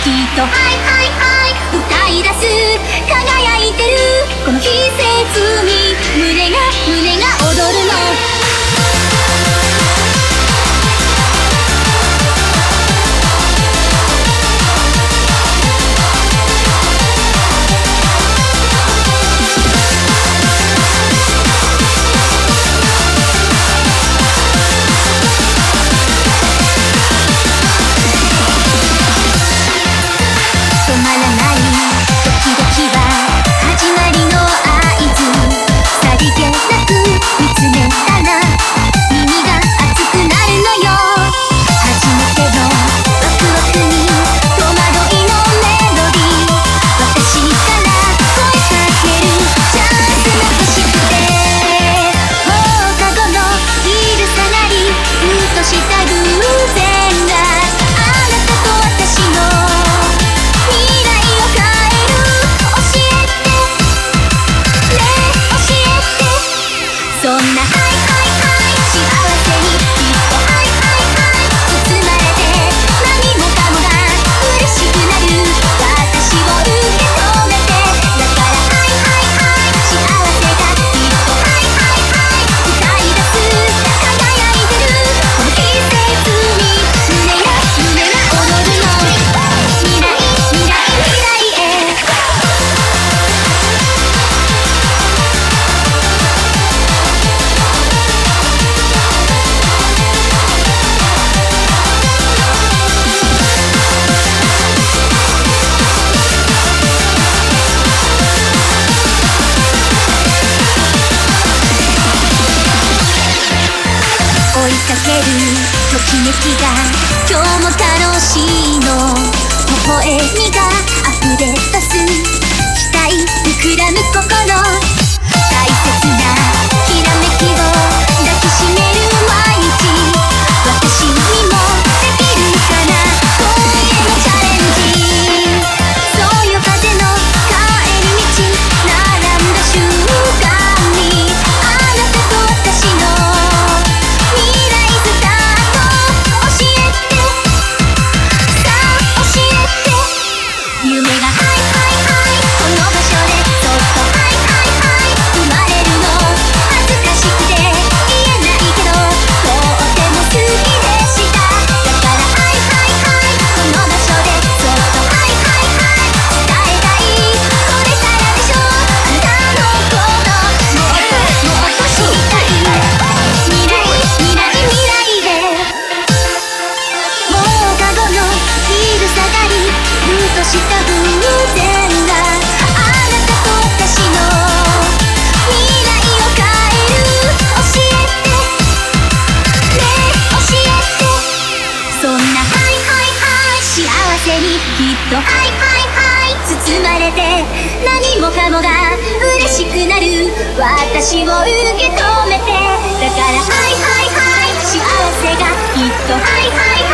きっとハイハイハイ歌い出す輝いてるこの季節に胸が踊るのときめきが今日も楽しいの微笑みが溢れ出す期待膨らむ心大切なきらめきを抱きしめる毎日私にもできるかな今夜のチャレンジそうよ風の帰り道並んだ瞬間にあなたと私のした偶然があなたと私の未来を変える教えてね教えてそんなハイハイハイ幸せにきっとハイハイハイ包まれて何もかもが嬉しくなる私を受け止めてだからハイハイハイ幸せがきっとハイハイハイ